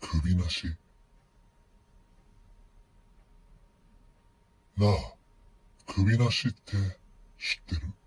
首なし。なあ、首なしって知ってる？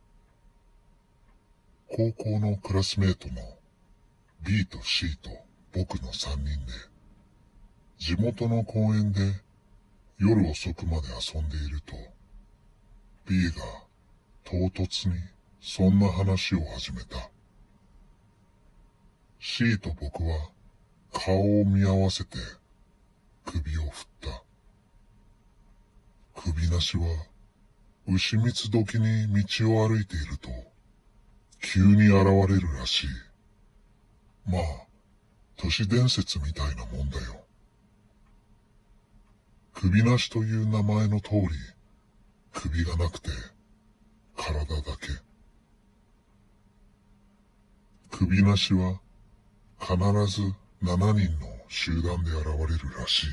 高校のクラスメートの B と C と僕の3人で、地元の公園で夜遅くまで遊んでいると、B が唐突にそんな話を始めた。C と僕は顔を見合わせて首を振った。首なしは牛蜜時に道を歩いていると急に現れるらしい。まあ、都市伝説みたいなもんだよ。首なしという名前の通り、首がなくて体だけ。首なしは必ず7人の集団で現れるらしい。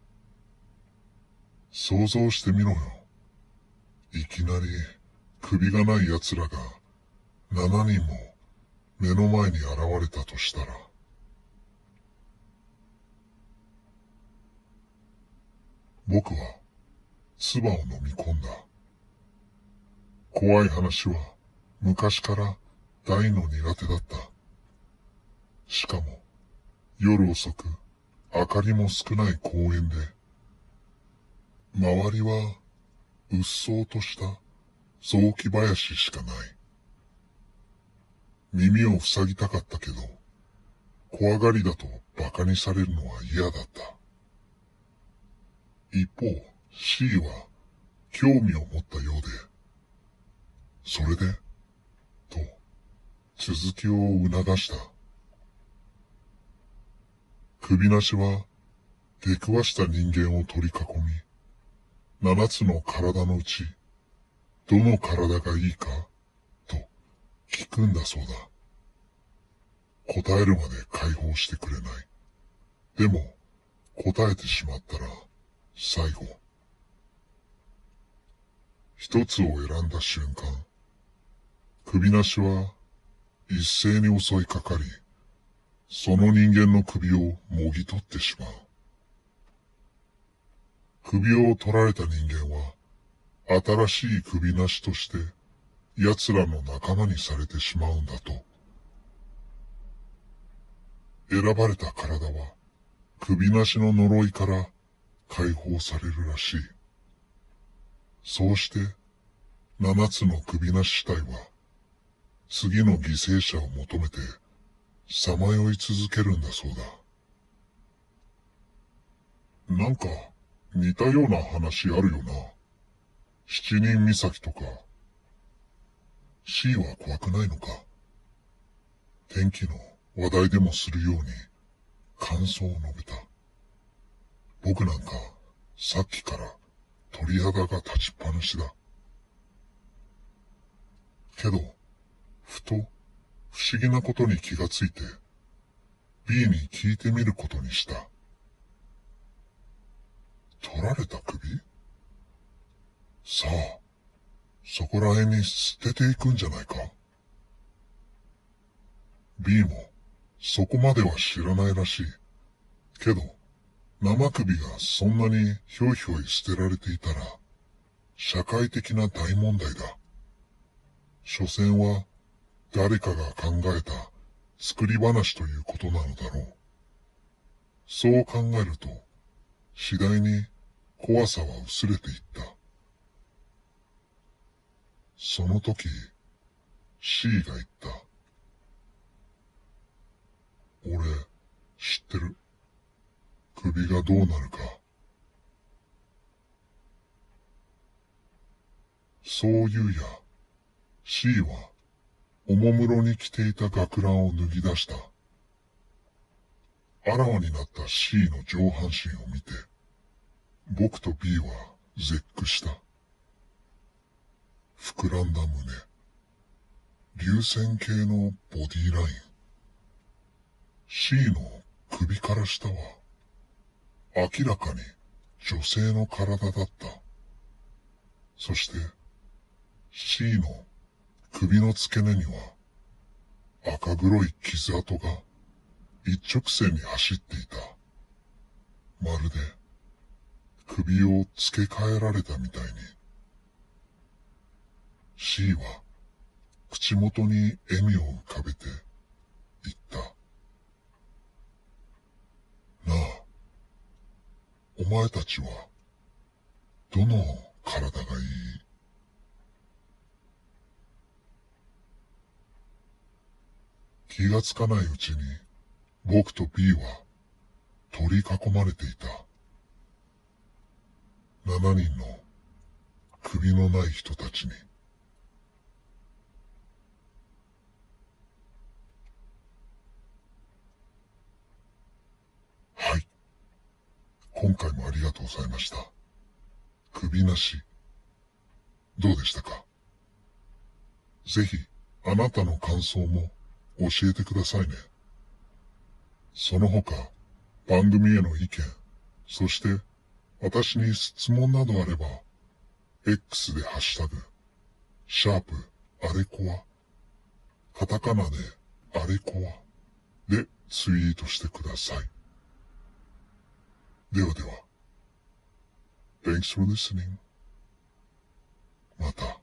想像してみろよ。いきなり首がない奴らが7人も目の前に現れたとしたら。僕は唾を飲み込んだ。怖い話は昔から大の苦手だった。しかも夜遅く明かりも少ない公園で、周りはうっそうとした雑木林しかない。耳を塞ぎたかったけど、怖がりだと馬鹿にされるのは嫌だった。一方、C は興味を持ったようで、それで、と続きを促した。首なしは出くわした人間を取り囲み、7つの体のうち、どの体がいいか、と聞くんだそうだ。答えるまで解放してくれない。でも、答えてしまったら、最後。一つを選んだ瞬間、首なしは一斉に襲いかかり、その人間の首をもぎ取ってしまう。首を取られた人間は、新しい首なしとして、奴らの仲間にされてしまうんだと。選ばれた体は、首なしの呪いから解放されるらしい。そうして、7つの首なし死体は、次の犠牲者を求めて、さまよい続けるんだそうだ。なんか、似たような話あるよな。七人岬とか。C は怖くないのか？天気の話題でもするように、感想を述べた。僕なんか、さっきから鳥肌が立ちっぱなしだ。けど、ふと、不思議なことに気がついて、B に聞いてみることにした。取られた首？さあ、そこら辺に捨てていくんじゃないか？ B も、そこまでは知らないらしい。けど、生首がそんなにひょいひょい捨てられていたら、社会的な大問題だ。所詮は、誰かが考えた作り話ということなのだろう。そう考えると、次第に怖さは薄れていった。その時、C が言った。俺、知ってる。首がどうなるか。そう言うや、C は、おもむろに着ていた学ランを脱ぎ出した。あらわになった C の上半身を見て、僕と B は絶句した。膨らんだ胸、流線形のボディライン。C の首から下は、明らかに女性の体だった。そして、C の首の付け根には、赤黒い傷跡が一直線に走っていた。まるで首を付け替えられたみたいに。C は口元に笑みを浮かべて言った。なあ、お前たちはどの体がいい？気がつかないうちに僕と B は取り囲まれていた。7人の首のない人たちに。はい。今回もありがとうございました。首なし、どうでしたか？ぜひ、あなたの感想も教えてくださいね。その他、番組への意見、そして私に質問などあれば、X でハッシュタグ、あれこわ、カタカナであれこわでツイートしてください。ではでは。Thanks for listening. また。